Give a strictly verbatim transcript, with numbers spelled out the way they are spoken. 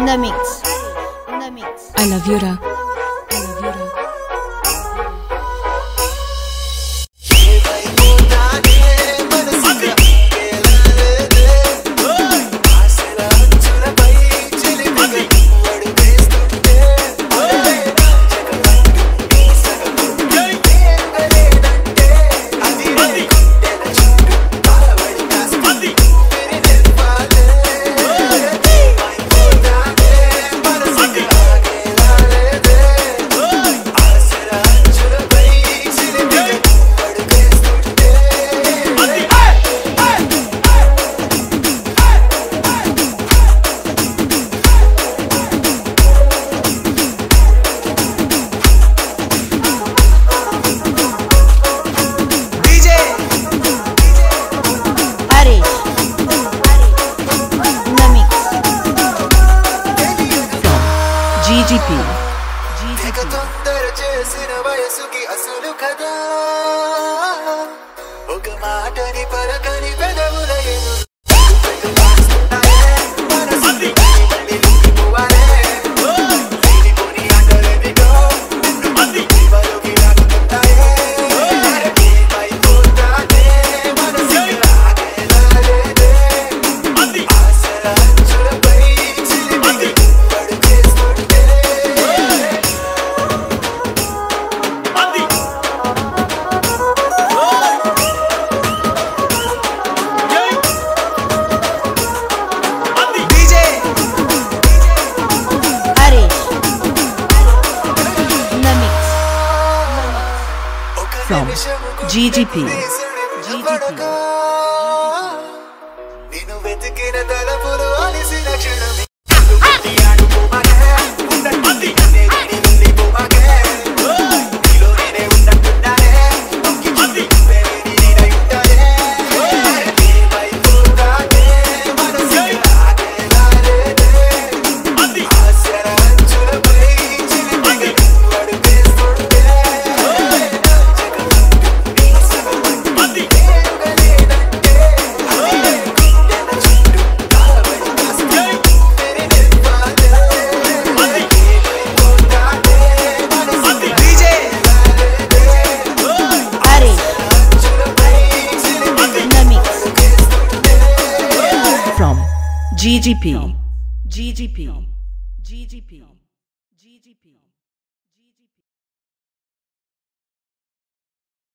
the mix. In the mix. I love you, Ra. I love you, Ra. G G P. తొందర చేసిన వయసుకి అసలు కదా ఒక మాటని పలకని పెదవుల from G G P. G G P. నిన్ను వెతికిన తలపులు అలిసిన క్షణమే G G P. G G P. G G P.